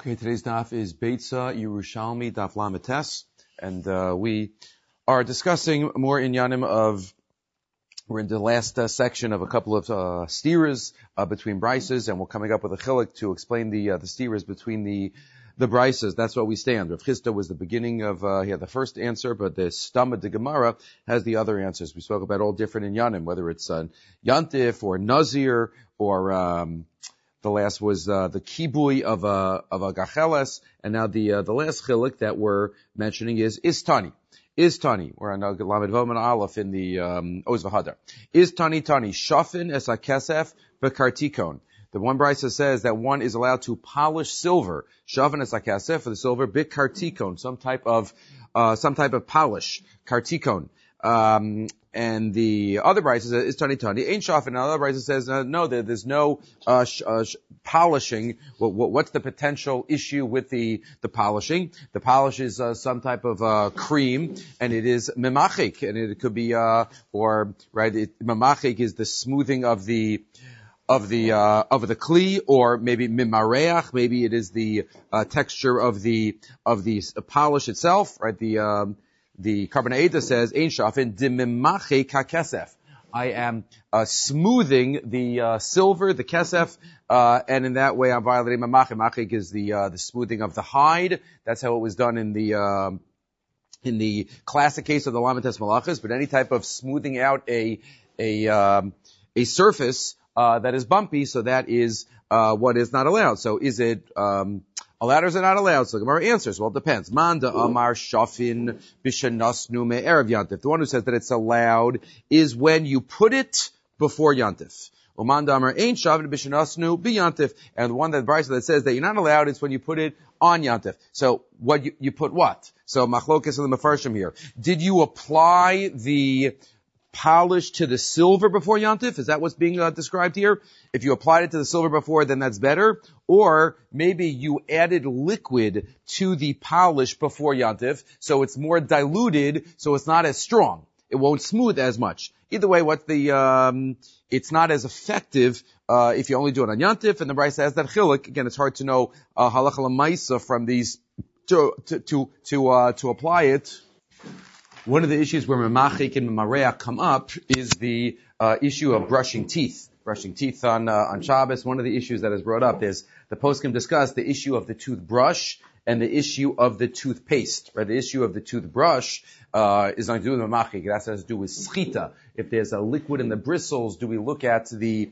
Okay, today's daf is Beitza Yerushalmi Daf Lametes, and we are discussing more inyanim of. We're in the last section of a couple of steeras between brises, and we're coming up with a chilik to explain the steeras between the brises. That's what we stand. Rav Chisda was the beginning of he had the first answer, but the Stamma de Gemara has the other answers. We spoke about all different inyanim, whether it's Yantif or Nazir or the last was the kibui of a gacheles, and now the last chilik that we're mentioning is Tani. Is Tani. We're on Lamed Vav and Aleph in the Oz V'Hadar. Is Tani Shafin es hakesef b'kartikon. The one brisa says that one is allowed to polish silver. Shafin es hakesef for the silver b'kartikon, some type of polish. Kartikon. And the other brisa says is Tani. Ain't Shafin. And the other brisa says no, there's no polishing. What's the potential issue with the polishing? The polish is some type of cream, and it is memachik, and it could be memachik is the smoothing of the kli, or maybe mimareach, maybe it is the texture of the polish itself, right? The Carbonata says, Ein Shafin dimimache kakesef. I am smoothing the silver, the kesef, and in that way I'm violating mamache. Machik is the smoothing of the hide. That's how it was done in the classic case of the Lamites Malachas. But any type of smoothing out a surface that is bumpy, so that is what is not allowed. So is it allowed or is it not allowed? So the Gemara answers, well, it depends. Manda Amar Shafin Bishanasnu Me'erev Yantif. The one who says that it's allowed is when you put it before Yantif. Manda Amar Ein Shafin Bishanasnu Biyantif. And the one that says that you're not allowed is when you put it on Yantif. So what you put what? So Machlokes and the Mefarshim here. Did you apply the polish to the silver before Yantif? Is that what's being described here? If you applied it to the silver before, then that's better. Or maybe you added liquid to the polish before Yantif, so it's more diluted, so it's not as strong. It won't smooth as much. Either way, it's not as effective if you only do it on Yantif, and the Brisa has that chilik. Again, it's hard to know halacha l'maisa from these to apply it. One of the issues where memachik and memareach come up is the issue of brushing teeth. Brushing teeth on Shabbos. One of the issues that is brought up is the poskim discuss the issue of the toothbrush and the issue of the toothpaste. Right? The issue of the toothbrush is not to do with memachik. It has to do with schita. If there's a liquid in the bristles, do we look at the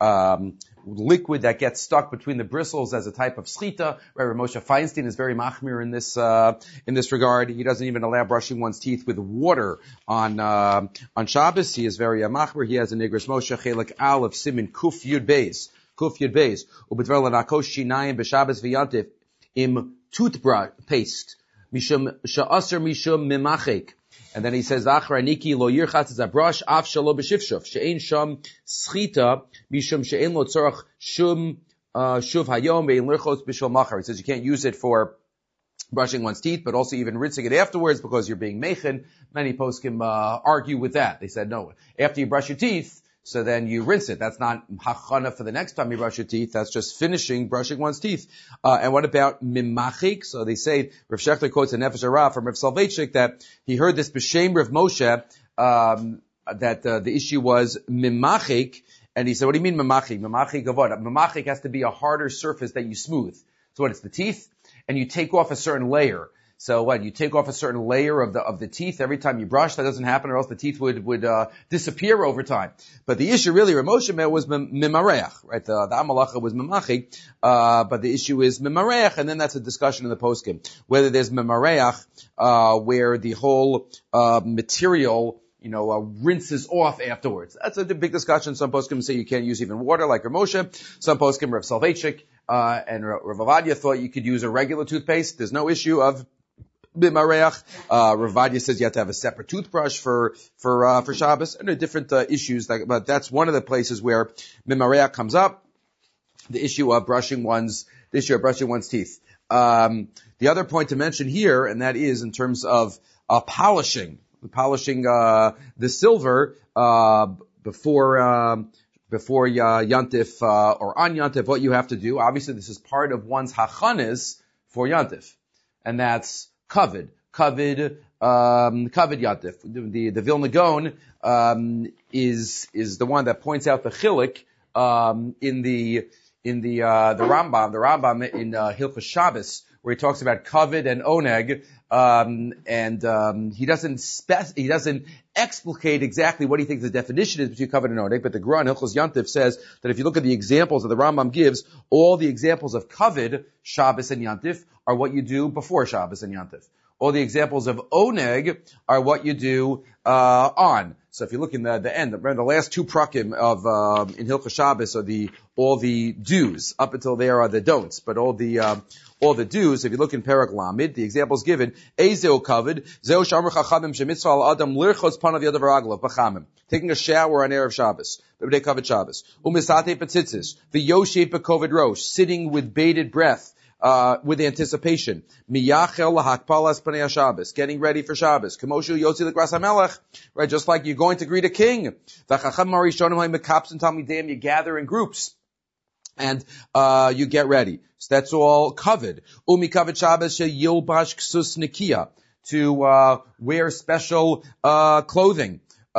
liquid that gets stuck between the bristles as a type of schita? Right? Moshe Feinstein is very machmir in this regard. He doesn't even allow brushing one's teeth with water on Shabbos. He is very machmir. He has a Nigros Moshe Chelik Aleph Simin Kuf Yud Beis. Ubitver lanakosh shinayim b'Shabbos v'yantif im toothbrush paste mishum sha'aser mishum mimachik. And then he says, "Achraniki lo yirchatz zabrash af shalo b'shifshuf she'ein sham schita mishum she'ein lo tzorach shum shuv hayom ve'in lirchos b'shal machar." He says you can't use it for brushing one's teeth, but also even rinsing it afterwards because you're being mechen. Many poskim argue with that. They said no, after you brush your teeth, so then you rinse it. That's not hachana for the next time you brush your teeth. That's just finishing brushing one's teeth. And what about mimachik? So they say, Rav Shechter quotes a Nefesh Hara from Rav Soloveitchik that he heard this b'shem Rav Moshe, that the issue was mimachik. And he said, what do you mean mimachik? Mimachik of what? Mimachik has to be a harder surface that you smooth. So what? It's the teeth, and you take off a certain layer. So what? You take off a certain layer of the teeth every time you brush. That doesn't happen, or else the teeth would disappear over time. But the issue really, Rav Moshe was mimareach, right? The amalacha was mimachik, but the issue is mimareach, and then that's a discussion in the poskim whether there's mimareach where the whole material rinses off afterwards. That's a big discussion. Some poskim say you can't use even water, like Rav Moshe. Some poskim, Rav Soloveitchik and Rav Ovadia, thought you could use a regular toothpaste. There's no issue of bimareach. Rav Ovadia says you have to have a separate toothbrush for Shabbos, and there are different issues. But that's one of the places where bimareach comes up. The issue of brushing one's teeth. The other point to mention here, and that is in terms of polishing the silver before Yantif or on Yantif. What you have to do, obviously, this is part of one's hachanis for Yantif. And that's Kavod. Kavod Yantif. The Vilna Gaon, is the one that points out the chilik, in the Rambam. The Rambam in Hilchos Shabbos, where he talks about kavod and oneg, he doesn't explicate exactly what he thinks the definition is between kavod and oneg, but the Gra in Hilchos Yantif says that if you look at the examples that the Rambam gives, all the examples of kavod, Shabbos and Yantif, are what you do before Shabbos and Yantif. All the examples of oneg are what you do on. So if you look in the end, remember the last two prakim of in Hilchos Shabbos are all the do's. Up until there are the don'ts, but all the do's. If you look in Perek Lamed, the examples given: Ezeo kavod, zeo shamar chachamim shemitzvah al adam lirchos panav yadav raglav b'chamim, taking a shower on Erev Shabbos, b'bnei kavod Shabbos, umisate petzitzis, v'yoshet b'kovod rosh, sitting with bated breath. With anticipation. Miyachel lahakpalas panei Shabbos, getting ready for Shabbos. Kamoshu yotzi l'gras hamelech, right? Just like you're going to greet a king. V'chacham marishonim ha'mekapsim talmideim, you gather in groups. And, you get ready. So that's all covered. Umi kavod Shabbos sheyilbash ksus nikia, to, wear special, clothing.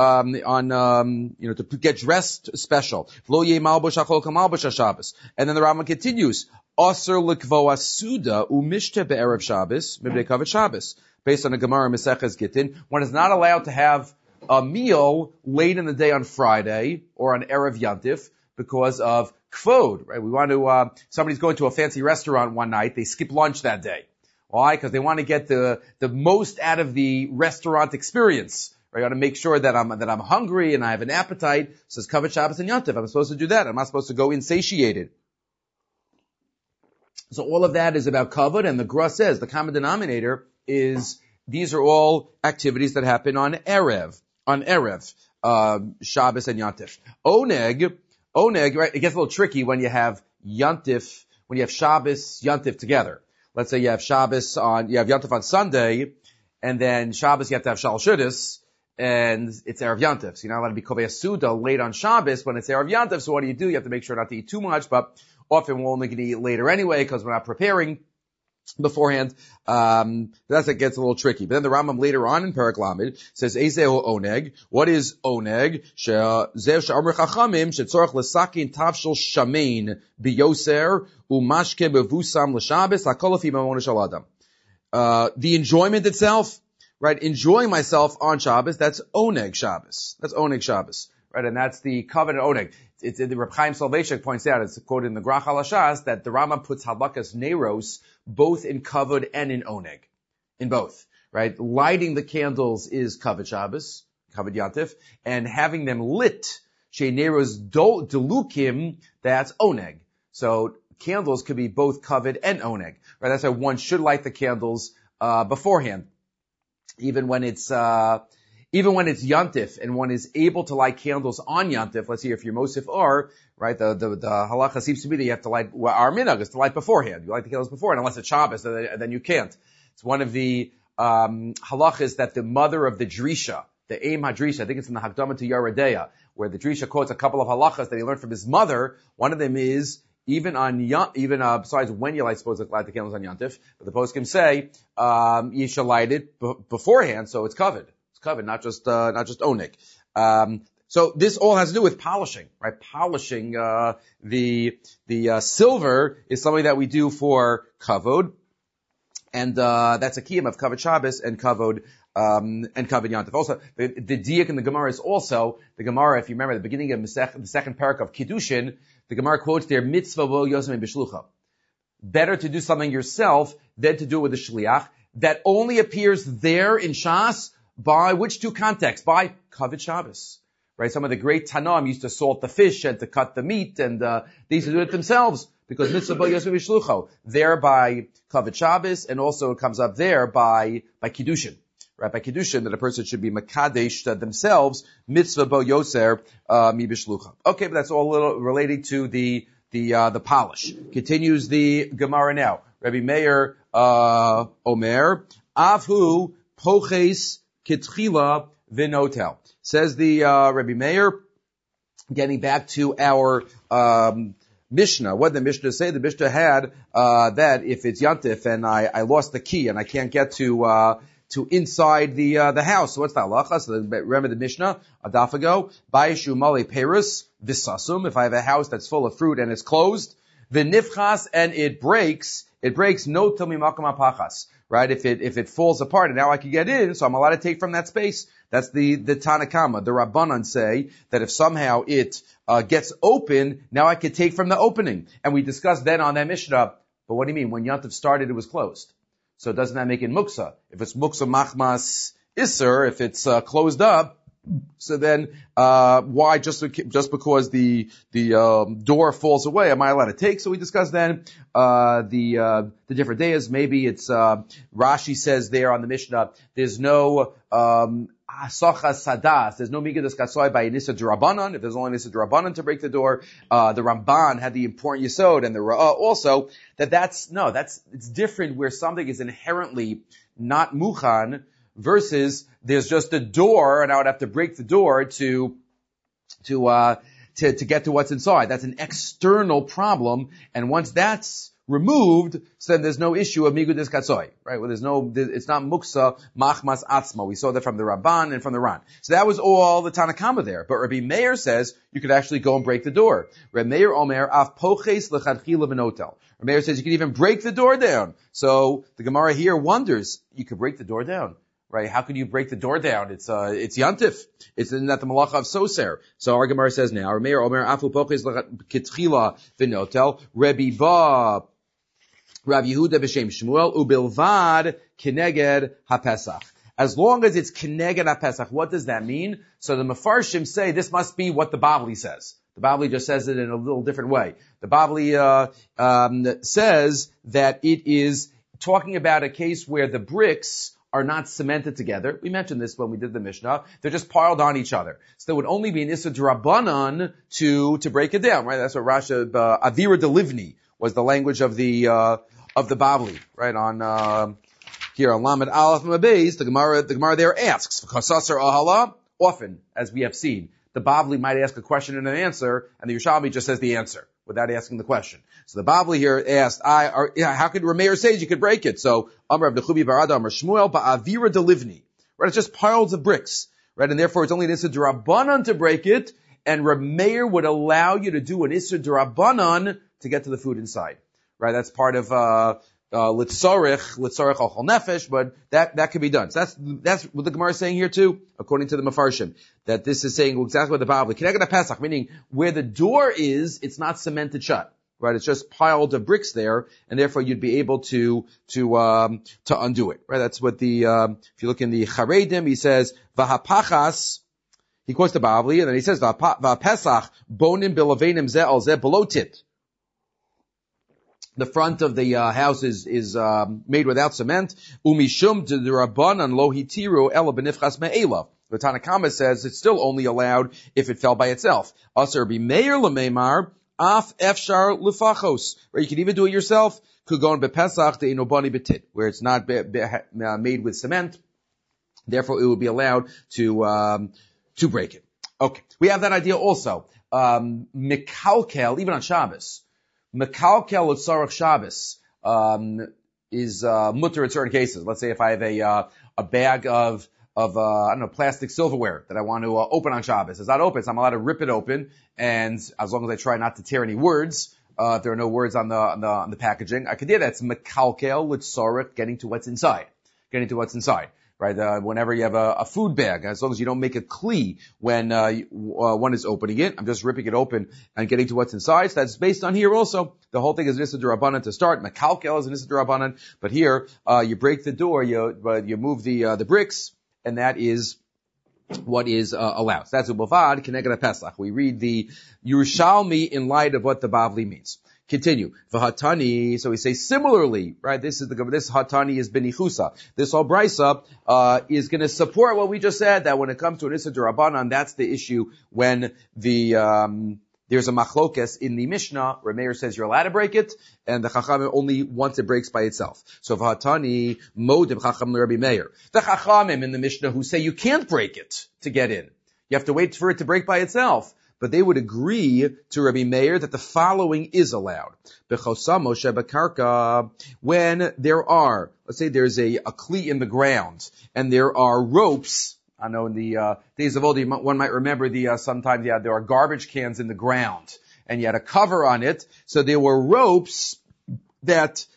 To get dressed special. And then the Rambam continues. Aser likvoa suda umishte be'erev Shabbos mibnei kavod Shabbos. Based on a Gemara Maseches Gittin, one is not allowed to have a meal late in the day on Friday or on Erev Yantif because of kvod, right? We want to, somebody's going to a fancy restaurant one night, they skip lunch that day. Why? Because they want to get the most out of the restaurant experience. Right? I got to make sure that I'm hungry and I have an appetite. Says kavod Shabbos and Yantif. I'm supposed to do that. I'm not supposed to go insatiated. So all of that is about kavod, and the Gra says the common denominator is these are all activities that happen on Erev, Shabbos and Yantif. Oneg, right? It gets a little tricky when you have Yantif, when you have Shabbos, Yantif together. Let's say you have Yantif on Sunday, and then Shabbos you have to have Shal Shudis, and it's Erev Yantif. So you're not allowed to be Kovei Suda late on Shabbos when it's Erev Yantif. So what do? You have to make sure not to eat too much, but often we're only going to eat later anyway because we're not preparing beforehand. That's it gets a little tricky. But then the Rambam later on in Perek Lamed says, Ezeo oneg. What is oneg? Zeh she'amar chachamim shetzorach l'sakin tavshel shamein biyoser umashke bevusam l'shabes hakol afi mamon shel adam. The enjoyment itself, right? Enjoying myself on Shabbos, that's oneg Shabbos. That's oneg Shabbos. Right, and that's the covenant oneg. It's the Reb Chaim Soloveitchik points out, it's quoted in the Grach HaLashas, that the Rambam puts halakas neros both in kavod and in oneg, in both. Right, lighting the candles is kavod Shabbos, kavod Yantif, and having them lit, she neros delukim, that's oneg. So candles could be both kavod and oneg. Right, that's why one should light the candles beforehand, even when it's Yantif and one is able to light candles on Yantif. Let's see if you're Mosif or, right, the halacha seems to be that you have to light, our minhag is to light beforehand. You light the candles beforehand, unless it's Shabbos, then you can't. It's one of the, halachas that the mother of the Drisha, the Eim HaDrisha, I think it's in the Hakdama to Yeridea, where the Drisha quotes a couple of halachas that he learned from his mother. One of them is, besides when you're supposed to light the candles on Yantif, but the poskim say, you shall light it beforehand, so it's covered. Covered, not just oneg. So this all has to do with polishing, right? Polishing, the silver is something that we do for kavod. And, that's a kiyum of kavod Shabbos and kavod Yantif. Also, the diak in the Gemara is also, the Gemara, if you remember, at the beginning of the second parak of Kiddushin, the Gemara quotes there, mitzvah bo yosem b'shlucha. Better to do something yourself than to do it with a shliach. That only appears there in Shas, by which two contexts? By kavod Shabbos. Right? Some of the great Tanaim used to salt the fish and to cut the meat, and they used to do it themselves, because mitzvah bo yosem b'shlucha. There by kavod Shabbos, and also it comes up there by Kiddushin. Right? By Kiddushin, that a person should be makadesh themselves, mitzvah bo yoser mi b'shlucha. Okay, but that's all a little relating to the polish. Continues the Gemara now. Rabbi Meir, Omer, Avhu poches Kitchila v'notel. Says the Rabbi Meir, getting back to our Mishnah. What did the Mishnah say? The Mishnah had that if it's Yantif and I lost the key and I can't get to inside the house. So what's the halacha? So remember the Mishnah a daf ago. Bayishu male perus visasum. If I have a house that's full of fruit and it's closed, the nifchas and it breaks no tami makam apachas. Right? If it falls apart and now I can get in, so I'm allowed to take from that space. That's the Tanakama. The Rabbanan say that if somehow it gets open, now I could take from the opening. And we discussed then on that Mishnah. But what do you mean? When Yantif started, it was closed. So doesn't that make it muksa? If it's muksa machmas iser, if it's closed up, so then why just because the door falls away am I allowed to take? So we discussed then the different days. Maybe it's Rashi says there on the Mishnah there's no Asachas sadas. There's no migadas kasoi by Nisa Durabanan. If there's only Nisa Durabanan to break the door, the Ramban had the important Yesod and the Ra'ah also it's different where something is inherently not muchan versus there's just a door and I would have to break the door to get to what's inside. That's an external problem, and once that's removed, so then there's no issue of migudis katsoi, right? Well, it's not muksa machmas atzma. We saw that from the Rabban and from the Ran. So that was all the Tanakama there. But Rabbi Meir says you could actually go and break the door. Rabbi Meir omer af poches lechatchila v'notel. Rabbi Meir says you can even break the door down. So the Gemara here wonders, you could break the door down. Right? How can you break the door down? It's yantif. It's not the malacha of soser. So our Gemara says now, Rabbi Meir omer afu poches lechatchila v'notel. Rav Yehuda b'shem Shmuel ubilvad keneged haPesach. As long as it's keneged haPesach, what does that mean? So the Mefarshim say this must be what the Bavli says. The Bavli just says it in a little different way. The Bavli says that it is talking about a case where the bricks are not cemented together. We mentioned this when we did the Mishnah. They're just piled on each other. So there would only be an Issa D'Rabbanan to break it down, right? That's what Rasha, Avira Delivni was the language of the Bavli, right? On, here on Lamed Aleph Mabeis, the Gemara there asks, V'kasasar ahala, often, as we have seen, the Bavli might ask a question and an answer, and the Yerushalmi just says the answer, without asking the question. So the Bavli here asked, how could Rameir say you could break it? So, Amr Abd Chubi Barada, Amr Shmuel, Ba'avira Delivni. Right? It's just piles of bricks. Right? And therefore it's only an Issa D'Rabbanan to break it, and Rameir would allow you to do an Issa D'Rabbanan to get to the food inside. Right? That's part of, Litzorich al nefesh, but that can be done. So that's what the Gemara is saying here too, according to the Mefarshim, that this is saying exactly what the Bavli, Keneged Pesach, meaning where the door is, it's not cemented shut. Right? It's just piled of bricks there, and therefore you'd be able to undo it. Right? That's what if you look in the Charedim, he says, Vahapachas, he quotes the Bavli, and then he says, Vahapesach, bonim bilavenim ze al ze belotit. The front of the house is made without cement. Umishum de Rabbanan lo hitiru ela benifchas me'elav. The Tanakama says it's still only allowed if it fell by itself. Aser b'meir l'meimar af efshar l'fachos. Or you can even do it yourself. Kugon bepesach de inobani betit, where it's not made with cement. Therefore, it would be allowed to break it. Okay, we have that idea also. Mikalkel, even on Shabbos. Mekalkel L'tzarech Shabbos is mutter in certain cases. Let's say if I have a bag of plastic silverware that I want to open on Shabbos. It's not open, so I'm allowed to rip it open, and as long as I try not to tear any words, if there are no words on the packaging, I could do that. It's Mekalkel L'tzarech, getting to what's inside. Right, whenever you have a food bag, as long as you don't make a kli when one is opening it, I'm just ripping it open and getting to what's inside. So that's based on here also. The whole thing is Nisa D'Rabbanan to start. Mekalkel is Nisa D'Rabbanan, but here you break the door, you move the bricks, and that is what is allowed. So that's Ubavad Keneged Pesach. We read the Yerushalmi in light of what the Bavli means. Continue. V'hatani, so we say similarly, right? This hatani is benichusa. This whole brisa is going to support what we just said, that when it comes to an Issa D'Rabbanan, that's the issue when there's a machlokes in the Mishnah. Rameir says you're allowed to break it, and the Chachamim only once it breaks by itself. So v'hatani modim Chacham Rabbi Meir. The Chachamim in the Mishnah who say you can't break it to get in. You have to wait for it to break by itself. but they would agree to Rabbi Meir that the following is allowed. When there are, let's say there's a kli in the ground, and there are ropes. I know in the days of old, one might remember sometimes there are garbage cans in the ground, and you had a cover on it, so there were ropes that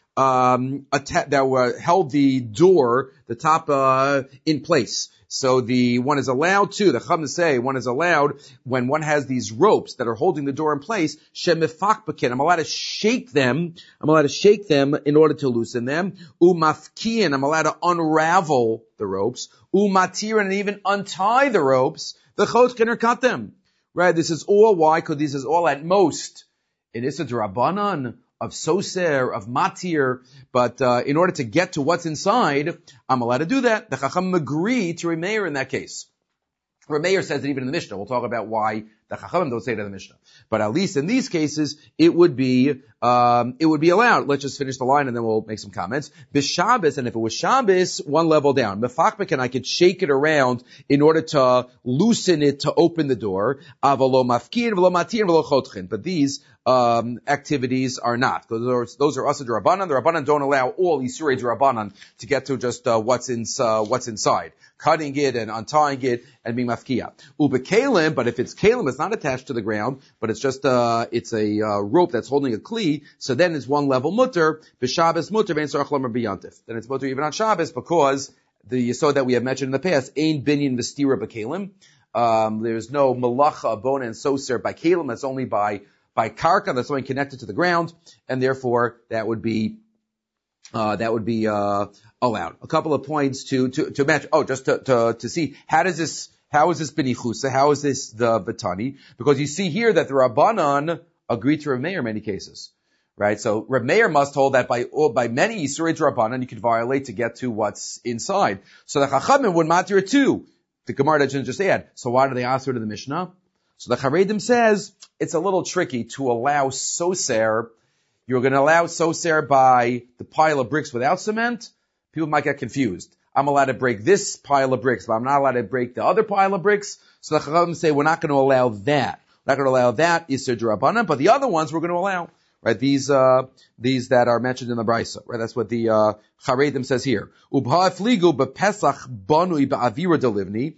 held the door, the top, in place. So one is allowed to, the Chacham say, one is allowed when one has these ropes that are holding the door in place, shemifakbakin, I'm allowed to shake them in order to loosen them, umafkiin, I'm allowed to unravel the ropes, umatir, and even untie the ropes, the chotkin, or cut them. Right, this is all why? Because this is all at most in Issa D'Rabbanan, of soser, of matir, but in order to get to what's inside, I'm allowed to do that. The Chacham agree to Reb Meir in that case. Reb Meir says it even in the Mishnah. We'll talk about why the Chachamim don't say it in the Mishnah. But at least in these cases, it would be allowed. Let's just finish the line and then we'll make some comments. B'Shabbos, and if it was Shabbos, one level down. Mefakbek, and I could shake it around in order to loosen it to open the door. Avalo mafkin, v'lo matir, v'lo chotchin. But these activities are not. Those are Asa D'Rabbanan. The Rabbanan don't allow all Isurei D'Rabbanan to get to just what's inside. Cutting it and untying it and being mafkia. Ubekalim, but if it's kalim, it's not attached to the ground, but it's just it's a rope that's holding a kli. So then it's one level mutter. B'Shabbos mutter vein sarach lamer b'yantif. Then it's mutter even on Shabbos because the yesod that we have mentioned in the past, ein binyan v'stira b'kalim. There's no malacha, bona, and soser by kalim. That's only by karka. That's only connected to the ground, and therefore that would be allowed. A couple of points to match. Oh, just to see how is this benichusa? How is this the batani? Because you see here that the Rabbanan agreed to Reb Meir in many cases, right? So Reb Meir must hold that by many Yisurei Rabbanan you could violate to get to what's inside. So the Chachamim would matir it too. The Gemara doesn't just add. So why do they ask her to the Mishnah? So the Charedim says it's a little tricky to allow soser. You're going to allow soser by the pile of bricks without cement. People might get confused. I'm allowed to break this pile of bricks, but I'm not allowed to break the other pile of bricks. So the Chachamim say we're not going to allow that. We're not going to allow that Yisur D'Rabbanan, but the other ones we're going to allow. Right? These that are mentioned in the Brisa. Right? That's what the Charedim says here. Ubha fligu bepesach banui ba'avira delivni.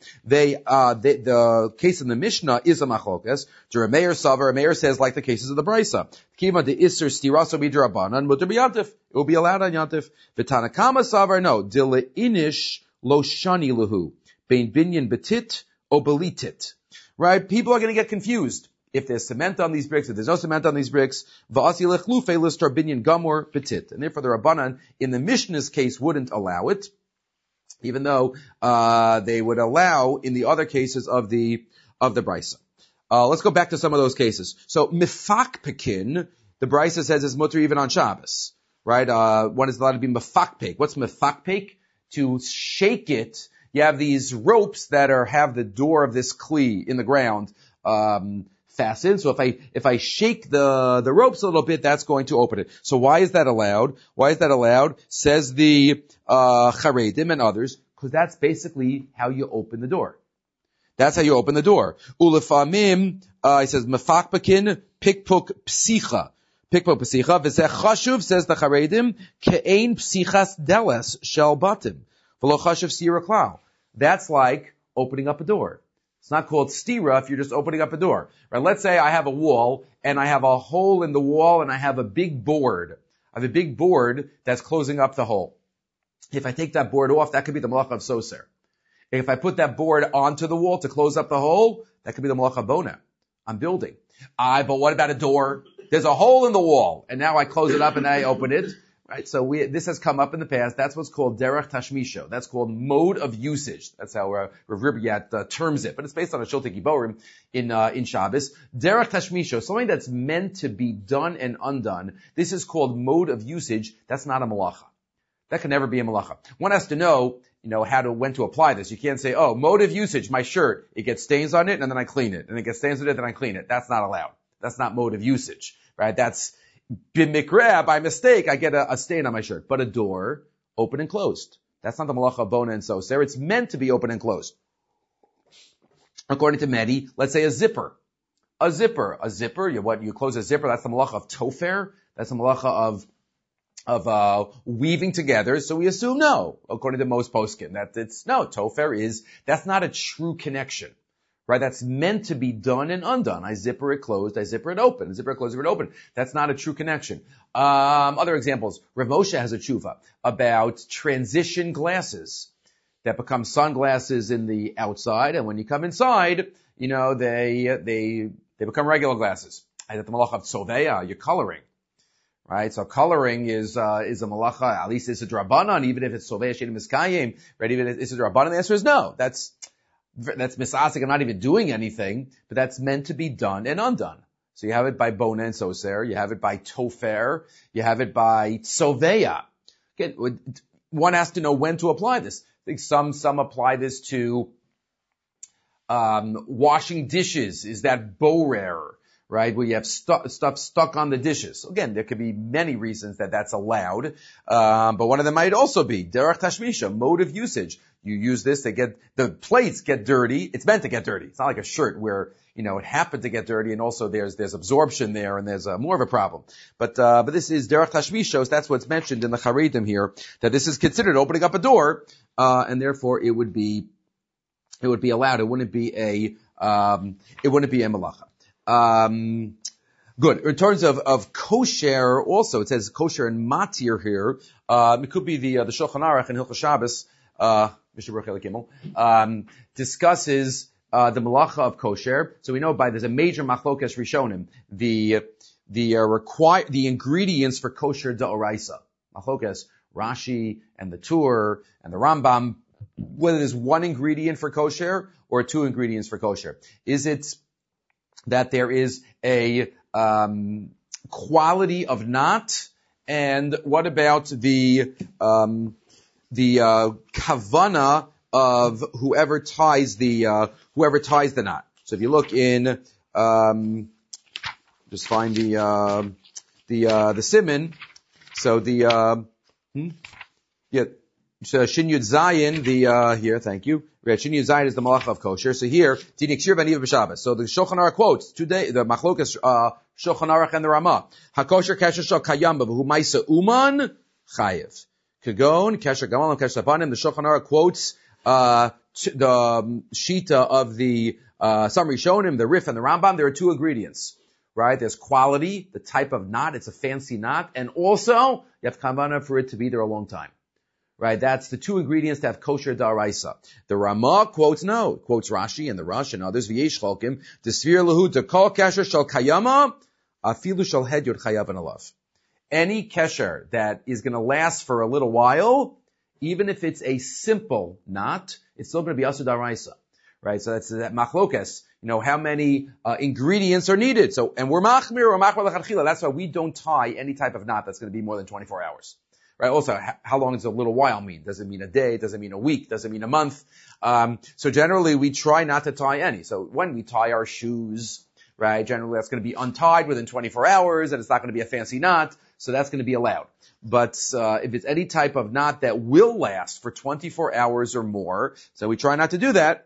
The case in the Mishnah is a machlokas. Reb Meir Savar, Reb Meir says like the cases of the Brisa. Kiva de Isser stiraso b'D'Rabbanan mutar b'yantif. It will be allowed on yantif. V'tanakama Savar no dile inish lo shani lahu bein binyan betit o belitit. Right? People are going to get confused. If there's cement on these bricks, if there's no cement on these bricks, v'asi lechlufe listar binyan gamor petit. And therefore the Rabbanan, in the Mishnah's case, wouldn't allow it, even though, they would allow in the other cases of the Brisa. Let's go back to some of those cases. So, mifakpekin, the Brisa says is mutter even on Shabbos. Right? One is allowed to be mifakpek. What's mifakpek? To shake it. You have these ropes that have the door of this kli in the ground, fastened. So if I shake the ropes a little bit, that's going to open it. So why is that allowed? Why is that allowed? Says the Charedim and others, because that's basically how you open the door. That's how you open the door. Ulefamim, he says mefakbakin pikpuk psicha. Pikpuk psicha. V'zeh chashuv, says the Charedim, ke'ein psichas deles shel batim. V'lo chashuv stira klal. That's like opening up a door. It's not called stira if you're just opening up a door. Right? Let's say I have a wall and I have a hole in the wall and I have a big board. I have a big board that's closing up the hole. If I take that board off, that could be the malacha of soser. If I put that board onto the wall to close up the hole, that could be the malacha bona. I'm building. But what about a door? There's a hole in the wall and now I close it up and I open it. Right, so this has come up in the past. That's what's called derech tashmisho. That's called mode of usage. That's how Rav Ribyat terms it. But it's based on a Shiltei Giborim in Shabbos. Derech tashmisho, something that's meant to be done and undone. This is called mode of usage. That's not a malacha. That can never be a malacha. One has to know, when to apply this. You can't say, mode of usage, my shirt, it gets stains on it and then I clean it. And it gets stains on it, then I clean it. That's not allowed. That's not mode of usage. Right? That's b'mikreh, by mistake, I get a stain on my shirt. But a door, open and closed. That's not the malacha bona and soser. It's meant to be open and closed. According to Mehdi, let's say a zipper. a zipper. A zipper, you close a zipper, that's the malacha of tofer. That's the malacha of weaving together. So we assume no, according to most poskim, tofer that's not a true connection. Right? That's meant to be done and undone. I zipper it closed, I zipper it open. I zipper it closed, zipper it open. That's not a true connection. Other examples. Rav Moshe has a tshuva about transition glasses that become sunglasses in the outside, and when you come inside, they become regular glasses. I the malach of tzoveya, you're coloring. Right? So coloring is a malacha, at least it's a drabanan, even if it's tzoveya shenim miskayim, right? Even if it's a drabanan, the answer is no. That's misasik. I'm not even doing anything, but that's meant to be done and undone. So you have it by bona and soser, you have it by tofer, you have it by tzoveya. Again, one has to know when to apply this. I think some apply this to washing dishes. Is that borer, right? Where you have stuff stuck on the dishes. Again, there could be many reasons that's allowed, but one of them might also be derech tashmisha, mode of usage. You use this, the plates get dirty. It's meant to get dirty. It's not like a shirt where, it happened to get dirty, and also there's absorption there, and there's more of a problem. But this is derech tashmishos. That's what's mentioned in the Charedim here, that this is considered opening up a door, and therefore it would be allowed. It wouldn't be a malacha. Good. In terms of kosher, also, it says kosher and matir here. It could be the Shulchan Aruch and Hilchos Shabbos, Mr. Baruch Gimel, discusses the malacha of kosher. So we know there's a major machlokes rishonim, the ingredients for kosher da'oraisa. Machlokes, Rashi and the Tur and the Rambam, whether there's one ingredient for kosher or two ingredients for kosher. Is it that there is a quality of knot? And what about the kavana of whoever ties the knot? So if you look in, just find the siman. So so Shin Yud Zayin, here, thank you. Shin Yud Zayin is the malacha of kosher. So here, Din Ikshir V'Aniv B'Shabbos. So the Shulchan Aruch quotes today the Machlokas Shulchan Aruch and the Ramah. HaKosher Kesher Shal Kayam B'Hu Ma'isa Uman Chayev. Kagon Kesher Gamal Kesher Sabanim. The Shulchan Aruch quotes the Shita of the some Rishonim, the Rif and the Rambam. There are two ingredients. Right? There's quality, the type of knot, it's a fancy knot, and also you have kavanah for it to be there a long time. Right? That's the two ingredients to have kosher da'araisa. The Ramah quotes Rashi and the Rush and others, v'yesh cholkim, d'svir lahu dekol kesher shal kayama, afilu shal hed yod chayav and alav. Any kesher that is going to last for a little while, even if it's a simple knot, it's still going to be asur da'araisa. Right? So that's that machlokes. How many ingredients are needed. So, and we're machmir l'chadchila. That's why we don't tie any type of knot that's going to be more than 24 hours. Right? Also, how long does a little while mean? Does it mean a day? Does it mean a week? Does it mean a month? So generally we try not to tie any. So when we tie our shoes, right, generally that's going to be untied within 24 hours and it's not going to be a fancy knot. So that's going to be allowed. But, if it's any type of knot that will last for 24 hours or more, so we try not to do that,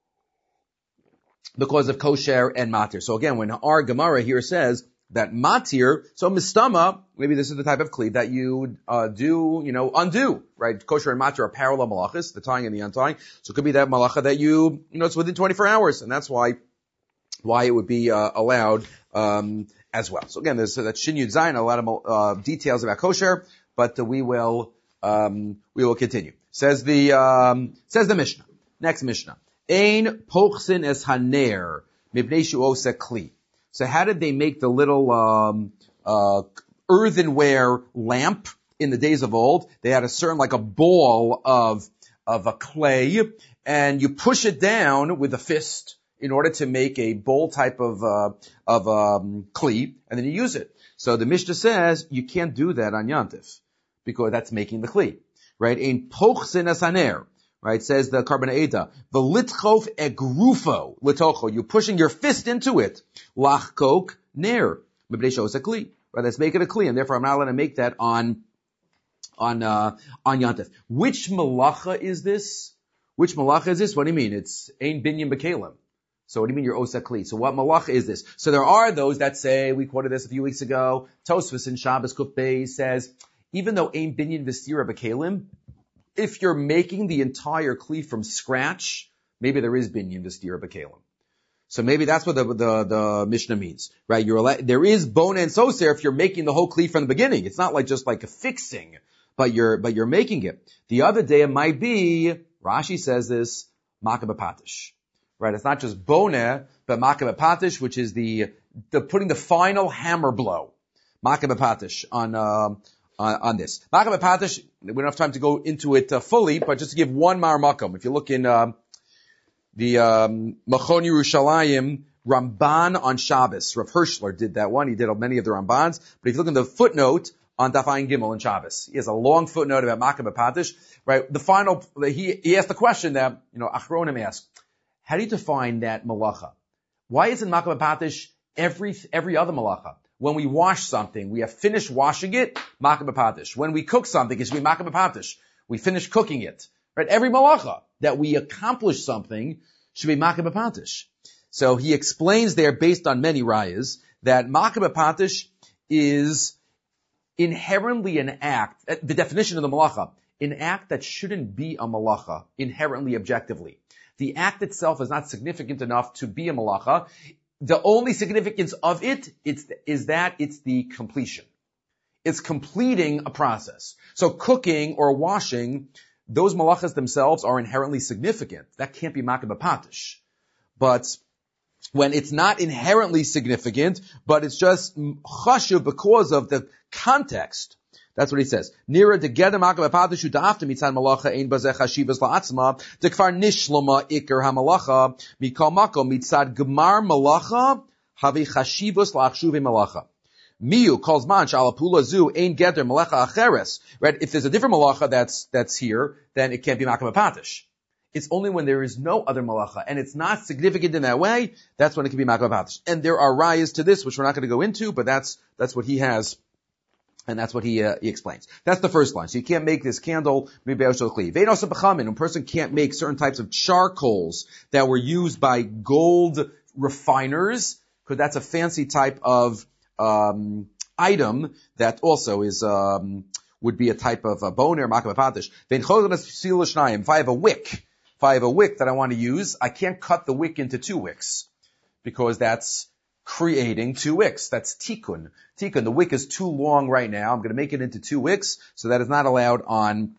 because of kosher and matir. So again, when our Gemara here says that matir, so mistama, maybe this is the type of kli that you undo, right? Kosher and matir are parallel malachas, the tying and the untying. So it could be that malacha that it's within 24 hours, and that's why it would be allowed as well. So again, there's that Shin Yud Zayin, a lot of details about kosher, but we will continue. Says the Mishnah. Next Mishnah. Ein pochsin es haner mibnei shu'osa kli. So how did they make the little earthenware lamp in the days of old? They had a certain, like a ball of a clay, and you push it down with a fist in order to make a bowl type of kli, and then you use it. So the Mishnah says you can't do that on Yantif because that's making the kli, right? Ein pochsin es haner. Right, says the Karban Eda, v'litchof egrufo litocho. You're pushing your fist into it. Lachkok ner mibnei shos kli. Right, let's make it a kli, and therefore I'm not allowed to make that on Yantif. Which malacha is this? What do you mean? It's ein binyan b'kelim. So what do you mean you're osa kli? So what malacha is this? So there are those that say, we quoted this a few weeks ago, Tosfos in Shabbos Kuf Beis says, even though ein binyan v'stira b'kelim, if you're making the entire kli from scratch, maybe there is binyan v'stira b'kelim. So maybe that's what the Mishnah means, right? There is bona and soser if you're making the whole kli from the beginning. It's not like just like a fixing, but you're making it. The other day it might be, Rashi says this, makeh b'patish. Right? It's not just bona, but makeh b'patish, which is the putting the final hammer blow. Makeh b'patish on this. Makeh b'patish, we don't have time to go into it fully, but just to give one mar makom. If you look in the Machon Yerushalayim Ramban on Shabbos, Rav Hirschler did that one. He did many of the Rambans. But if you look in the footnote on Daf Ayin Gimel in Shabbos, he has a long footnote about makeh b'patish. Right? The final, he asked the question that, Achronim asked, how do you define that malacha? Why isn't makeh b'patish every other malacha? When we wash something, we have finished washing it, makeh b'patish. When we cook something, it should be makeh b'patish. We finish cooking it. Right? Every malacha that we accomplish something should be makeh b'patish. So he explains there, based on many rayas, that makeh b'patish is inherently an act, the definition of the malacha, an act that shouldn't be a malacha, inherently objectively. The act itself is not significant enough to be a malacha. The only significance of it is that it's the completion. It's completing a process. So cooking or washing, those malachas themselves are inherently significant. That can't be makeh b'patish. But when it's not inherently significant, but it's just chashuv because of the context, that's what he says. Nira together makeh b'patish u'da'afta mitzad malacha ein bazeh chashivas la'atzma dekvar nishlama ikar hamalacha mikol makom mitzad gemar malacha havi chashivas la'achshuve malacha. Miu calls man shalapula zu ein geder malacha acheres. Right? If there's a different malacha that's here, then it can't be makeh b'patish. It's only when there is no other malacha and it's not significant in that way, that's when it can be makeh b'patish. And there are rayas to this, which we're not going to go into, but that's what he has. And that's what he explains. That's the first line. So you can't make this candle, a person can't make certain types of charcoals that were used by gold refiners, because that's a fancy type of item that also is would be a type of boner, makeh b'patish. If I have a wick that I want to use, I can't cut the wick into two wicks, because that's creating two wicks. That's tikkun. The wick is too long right now. I'm going to make it into two wicks, so that is not allowed on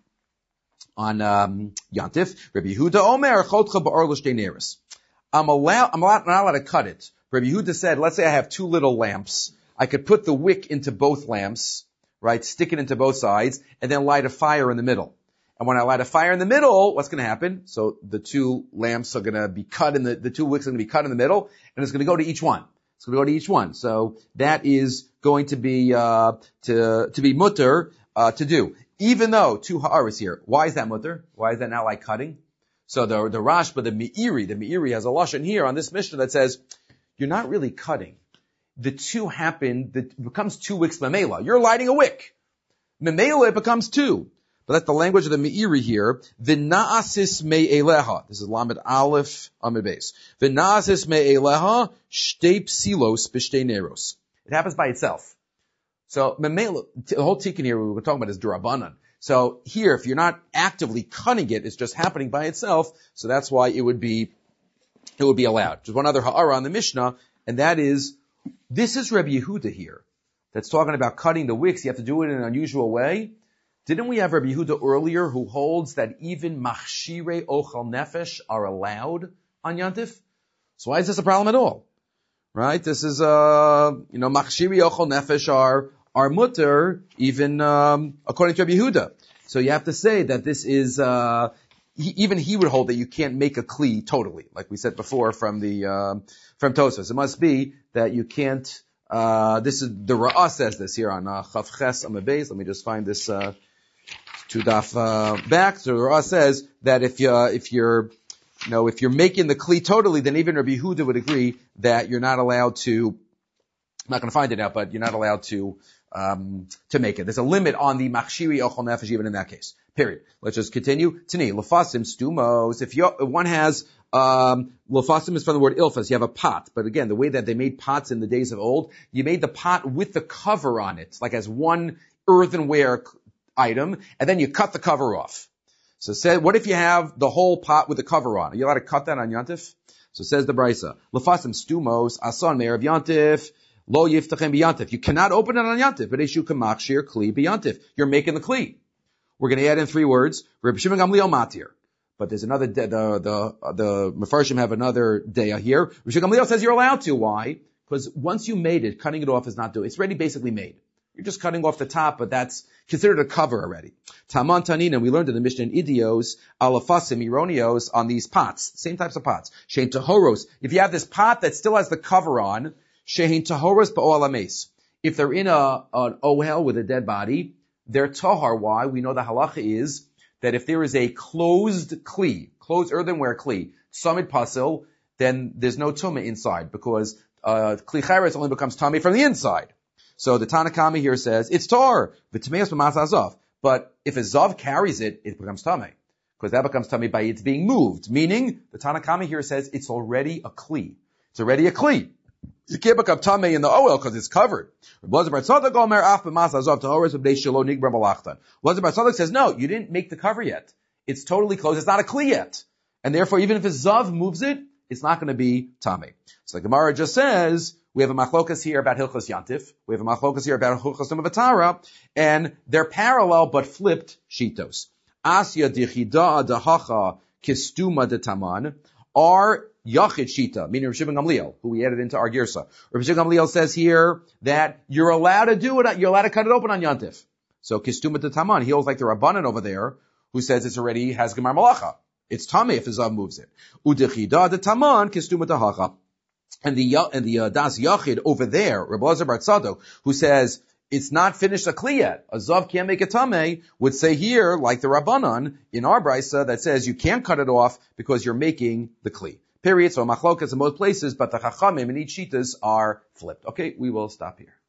Yantif. Rabbi Yehuda Omer chotcha ba'or l'shtei neris. I'm not allowed to cut it. Rabbi Yehuda said, let's say I have two little lamps. I could put the wick into both lamps, right? Stick it into both sides, and then light a fire in the middle. And when I light a fire in the middle, what's going to happen? So the two lamps are going to be cut the two wicks are going to be cut in the middle, and it's going to go to each one. It's going to go to each one. So that is going to be to be mutter to do. Even though two ha'aris here. Why is that mutter? Why is that not like cutting? So the Rashba, the Meiri has a lashon here on this Mishnah that says, you're not really cutting. The two happen, it becomes two wicks memela. You're lighting a wick. Memela, it becomes two. But that's the language of the Meiri here. V'na'asis me'eleha. This is Lamed Aleph Amid Beis. V'na'asis me'eleha shtei psilos b'shtei neros. It happens by itself. So the whole tikkun here we were talking about is d'Rabbanan. So here, if you're not actively cutting it, it's just happening by itself. So that's why it would be allowed. Just one other ha'ara on the Mishnah, and that is, this is Rabbi Yehuda here. That's talking about cutting the wicks. You have to do it in an unusual way. Didn't we have Rabbi Yehuda earlier who holds that even machshirei ochal nefesh are allowed on Yantif? So why is this a problem at all? Right? This is, machshirei ochal nefesh are mutter, even, according to Rabbi Yehuda. So you have to say that this is, even he would hold that you can't make a kli totally, like we said before from Tosfos. It must be that you can't, this is, the Ra'ah says this here on, Chav Ches Amid Beis. Let me just find this, to daf back. So the Ra'ah says that if you're making the kli totally, then even Rabbi Yehuda would agree that you're not allowed to. I'm not going to find it now, but you're not allowed to to make it. There's a limit on the machshiri ochel nefesh even in that case. Period. Let's just continue. Tani, lefasim stumos. If one has, lefasim is from the word ilfas. You have a pot. But again, the way that they made pots in the days of old, you made the pot with the cover on it, like as one earthenware item, and then you cut the cover off. So what if you have the whole pot with the cover on? Are you allowed to cut that on Yantif? So says the Brisa, lefasim stumos, asan me'er of Yantif, lo yiftachem b'yantif. You cannot open it on Yantif, but ishu kamachshir kli b'yantif. You're making the kli. We're going to add in 3 words. Reb Shimon Gamliel matir. But there's another, the Mefarshim have another daya here. Reb Shimon Gamliel says you're allowed to. Why? Because once you made it, cutting it off is not doing. It's already basically made. You're just cutting off the top, but that's considered a cover already. Taman Tanina, we learned in the Mishnah in Idios, alafasim, ironios, on these pots, same types of pots. Shein tahoros. If you have this pot that still has the cover on, shein tahoros ba'ol ames. If they're in an ohel with a dead body, they're tahar. Why? We know the halacha is that if there is a closed kli, closed earthenware kli, samid pasil, then there's no tumah inside, because kli chayres only becomes tummy from the inside. So the Tanakama here says, it's tar, v'tmeos b'mas hazav. But if a zav carries it, it becomes tamei. Because that becomes tamei by it's being moved. Meaning, the Tanakama here says, it's already a kli. It's already a kli. You can't become tamei in the oil because it's covered. Blazer Bar Tzadok says, no, you didn't make the cover yet. It's totally closed. It's not a kli yet. And therefore, even if a zav moves it, it's not going to be tamei. So the Gemara just says, we have a machlokas here about Hilchos Yantif. We have a machlokas here about Hilchos Vatara, and they're parallel but flipped shitos. Asya dichida dahacha kistuma de taman are yachid shita, meaning Rav Shimon Gamliel, who we added into our girsa. Rav Shimon Gamliel says here that you're allowed to do it, you're allowed to cut it open on Yantif. So kistuma de taman, he holds like the Rabbanan over there, who says it's already has gemar malacha. It's tamei if the zav moves it. Udichida de taman kistuma de hacha. And the Das Yachid over there, Rabbi Lazar Bar Tzadok, who says it's not finished a kli yet, a zav can't make a tamei, would say here, like the Rabbanan in our brisa, that says you can't cut it off because you're making the kli. Period. So machlokas in both places, but the chachamim in each shitas are flipped. Okay, we will stop here.